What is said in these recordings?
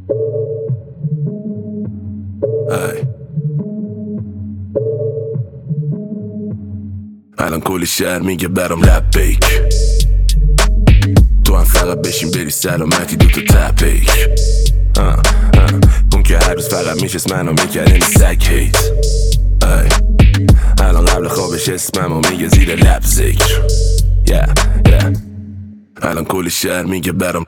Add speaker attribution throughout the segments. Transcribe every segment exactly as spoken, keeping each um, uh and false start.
Speaker 1: ای الان کلی شهر میگه برام لبیک، تو هم فقط بشین بری سلامتی دوتا تپیک. اون که هر روز فقط میشست منو میکرد این سگ هیت. ای الان قبل خوابش اسممو میگه زیر لب ذکر. yeah, yeah. الان کلی شهر میگه برام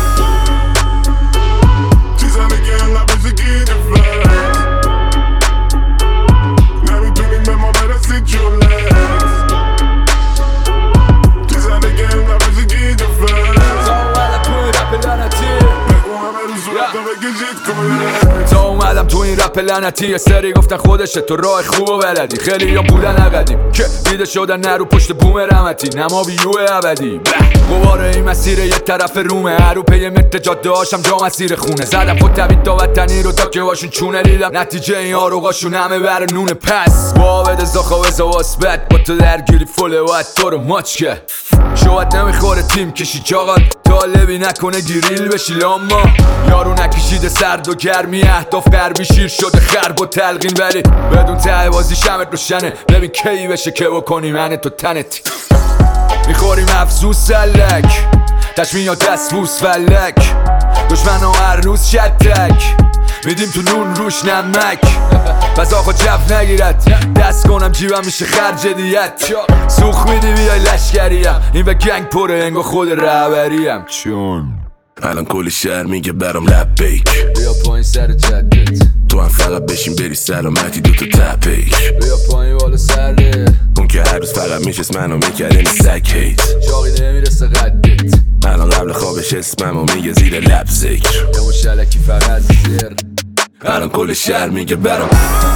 Speaker 2: تا اومدم تو این رپ لعنتی یه سری گفتن خودشه تو راه خوب و بلدی، خیلی یا بودن عقدیم که دیده شدن نرو پشت بوم رحمتی، نما بیوه ابدی قواره این مسیر یه طرف رومه، هر رو پی متر جاده هاشم جا مسیر خونه، زدم خود تبید تا وطنی رو تا که باشون چونه دیدم نتیجه این آروغاشون همه بر نون پس بابد زاخا و زواسبت با تو درگیری فله وقت تو رو ماچ که شاید نمیخوره تیم کشی چاقات طالبی نکنه گریل بشی لاما یارو نکشیده سرد و گرمی اهداف غربی شیر شده خرب و تلقین ولی بدون ته بازی شمت روشنه ببین کی بشه که بکنی من تو تنت میخوریم افزوز سلک تشمین یا دست بوس فلک دشمن ها هر روز شدک میدیم تو نون روش نمک پس آقا جف نگیرد دست کنم جیبم میشه خرج دیت سوخ میدی بیای لشکریم این به گنگ پره انگا خود رهبریم چون
Speaker 1: الان کلی شهر میگه برام لبیک،
Speaker 2: بیا پایین سر جدت
Speaker 1: تو هم فقط بشین بری سلامتی دوتا تپیک.
Speaker 2: بیا پایین بالا سره
Speaker 1: اون که هر روز فقط میشست منو میکرد این سگ هیت.
Speaker 2: جاقی نمیرسه قدت
Speaker 1: الان قبل خوابش اسممو میگه زیر لب ذکر.
Speaker 2: یه مشلکی فقط زیر
Speaker 1: الان کل شهر میگه برام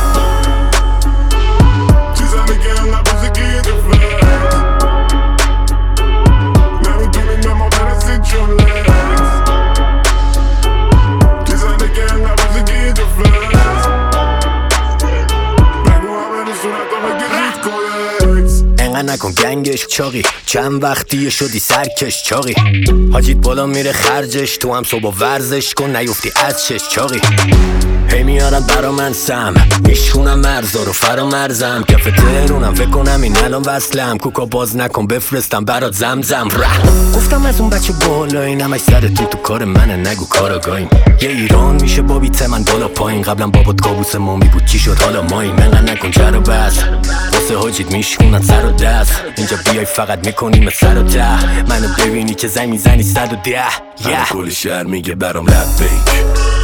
Speaker 3: نکن گنگش چاقی چند وقتی شدی سرکش چاقی حاجیت بالا میره خرجش تو هم صبح ورزش کن نیفتی از چش چاقی هی میارن برا من سم میشونم مرزا رو فرا مرزم کف تهرونم فکر کنم این الان وصلم کوکا باز نکن بفرستم برات زمزم ره گفتم از اون بچه بالا این همش سر تو تو کار منه نگو کاراگاهیم یه ایران میشه با بیت من بالا پایین قبلا بابات کابوس مومی بود چی شد حالا ماییم منقدر نکن جر و بس واسه حاجیت میشونن سر و دست اینجا بیای فقط میکنیم سر و ده منو ببینی که زنگ میزنی صد و ده
Speaker 1: yeah. کل شهر میگه برام لبیک،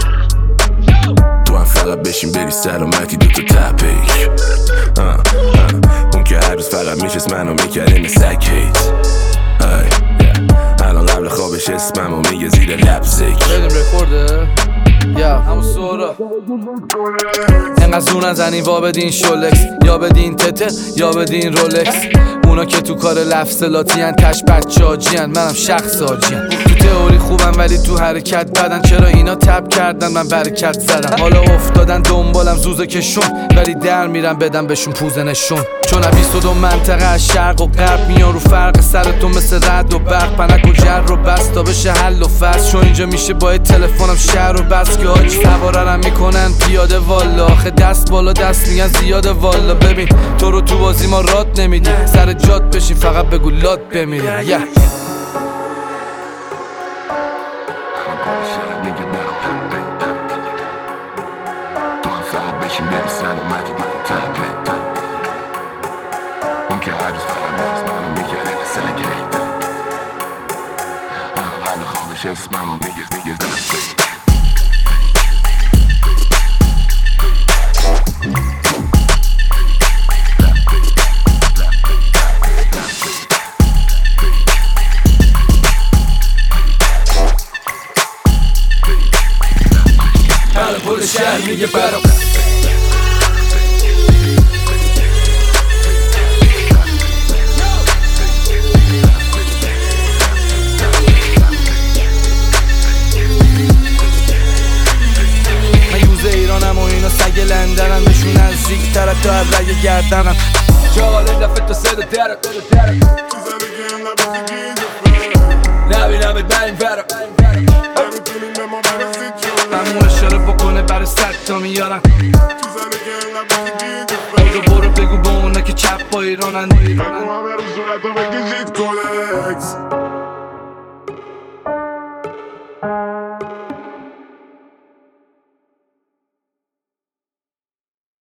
Speaker 1: تو هم فقط بشین بری سلامتی دوتا تپیک. اون که هر روز فقط میشست منو میکرد این سگ هیت. الان قبل خوابش اسممو میگه زیر لب ذکر.
Speaker 2: بدیم رکورده یا همون سورا انقدر زور نزنی وا بدین شولکس یا بدین تته یا بدین رولکس اونا که تو کار لفظلاتی هن تش بچه آجی هن منم شخص آجی هن تو تئوری خوبم ولی تو حرکت بدن چرا اینا تب کردن من برکت زدم حالا افتادن دنبالم زوزه کشون ولی در میرم بدم بهشون پوزه نشون چون بیست و دو منطقه از شرق و غرب میان رو فرق سرتون مثل رد و برق پنک و جر رو بس تا بشه حل و فصل چون اینجا میشه با تلفنم شهر و بس که آج سواررم میکنن پیاده والا آخه دست بالا دست میگن زیاده والا ببین تو رو تو بازی ما رات نمیدی سر جات بشین فقط بگو لات بمیری yeah.
Speaker 1: اسممو میگه میگه دست
Speaker 2: الان کل شهر میگه برام ایرانم و اینا سگ لندنم بهشون نزدیک تر تا از رگ گردنم جال دفعه تا سه دو درد نبینم ات بریم فرم
Speaker 4: بیارن برو برو بگو با اونا که چپ با ایرانن